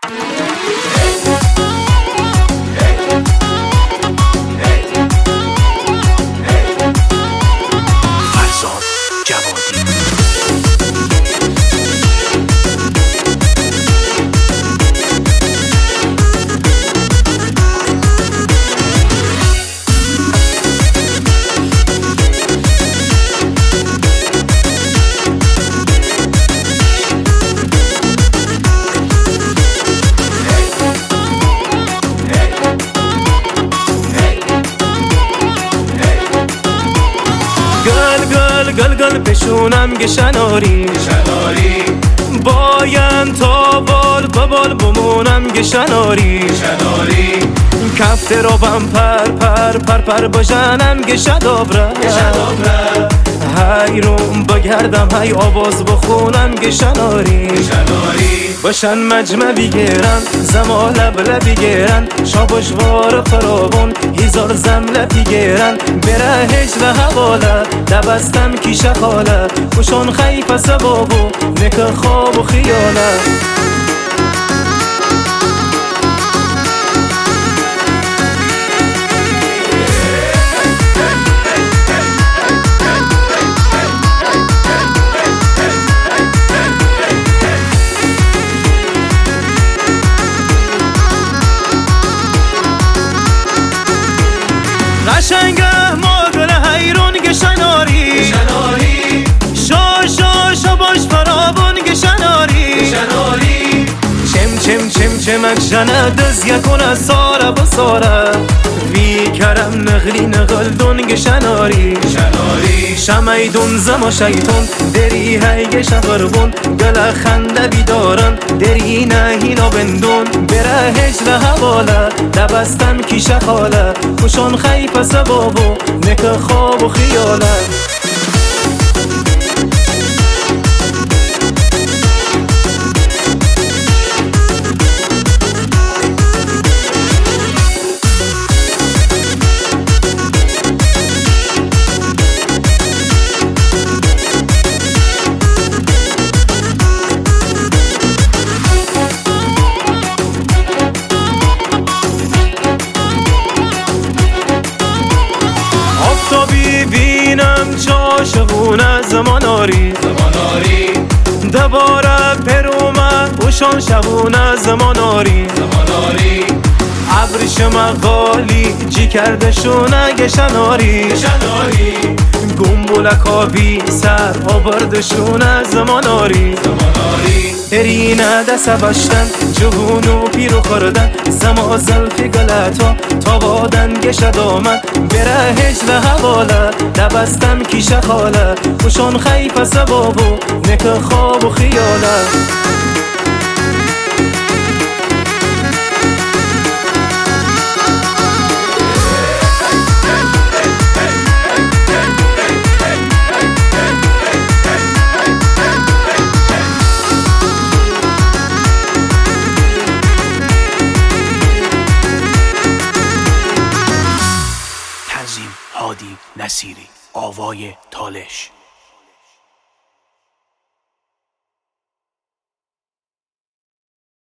گل پشونم گشناری باین تا بال بمونم گشناری کفته رو بم پر بجنم گشدابره های روم بگردم های آواز بخونم گشناری باشن مجمع بگیرن زما لب بگیرن شابشوار فراون هزار زمله بگیرن بره هجر حواله دبستم کیشه خاله خوشون خیف سبابو نک خواب و خیاله قشنگه ماگل حیرون گشناری شا باش فرابون گشناری چمک جنه دز یکونه ساره بساره وی کرم نغلی نغلدون گشناری شمیدون زما شیطون دری هی شغربون گل خنده بیدارن دری نهینا بندون بره هجر حواله دبستم کیشه خاله خوشون خیف سبابو نک خواب و خیاله بینم چاشقونه زماناری دباره پرومه وشان شبونه زماناری عبرش مقالی جی کرده شونه گشناری گمبولک آبی سر آبردشونه زماناری ارینه دست بشتن جهونو پیرو خوردن زما زلفی گلتا تابادن گشد آمد بره هجر حواله دبستم کیشه خاله خوشون خیف سبابو نک خواب و خیاله هادی نصیری آوای تالش